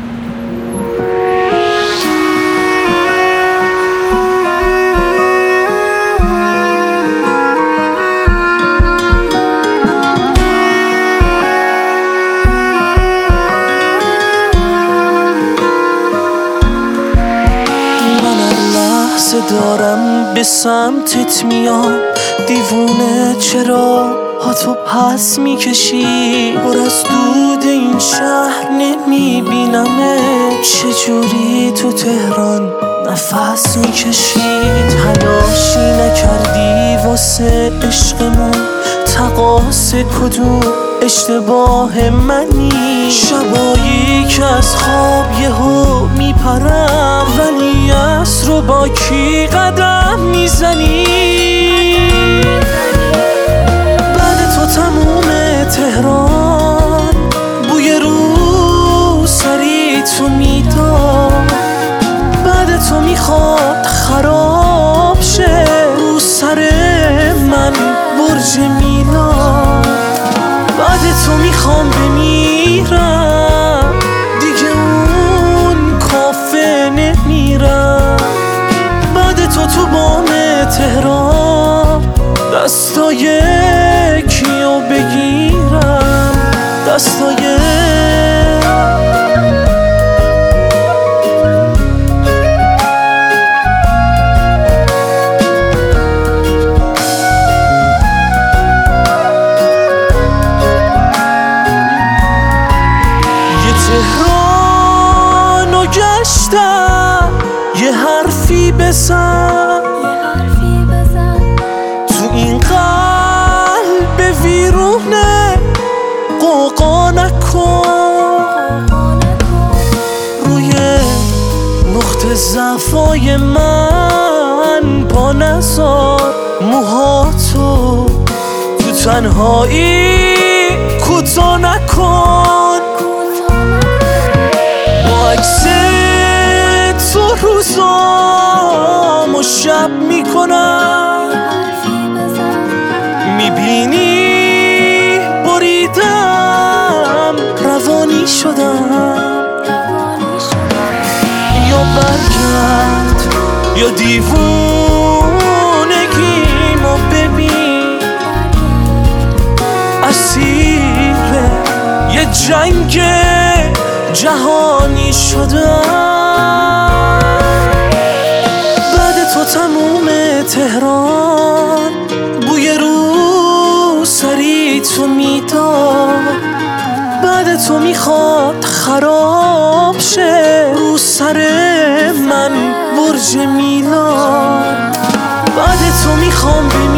دارم به سمتت میام دیوونه، چرا هاتو پس میکشی؟ پر از دود این شهر نمیبینمه، چجوری تو تهران نفس میکشی؟ تلاشی نکردی واسه عشقمون، تقاص کدوم اشتباه منی؟ شبایی که از خواب یهو میپرم، ولی عصر رو با کی قدم میزنی؟ بعد تو تموم تهران بوی رو سری تو میداد، بعد تو میخواد خراب شه رو سر من برج میلاد. بعد تو میخوام بمیرم، دیگه اون کافه نمیرم. بعد تو بام تهران دستای کیو بگیرم؟ دستای تهرانو گشتم، یه حرفی بزن تو این قلب ویرونه، قوقا نکن روی نقطه ضعفای من، پا نذار موهاتو تو تنهایی کوتاه نکن. عکس تو روزامو شب میکنم، میبینی بریدم روانی شدم. یا برگرد یا دیوونگیمو ببین، اسیر یه جنگ جهانی شدم. بعد تو تموم تهران بوی رو سری تو میداد، بعد تو میخواد خراب شه رو سر من برج میلاد. بعد تو میخوام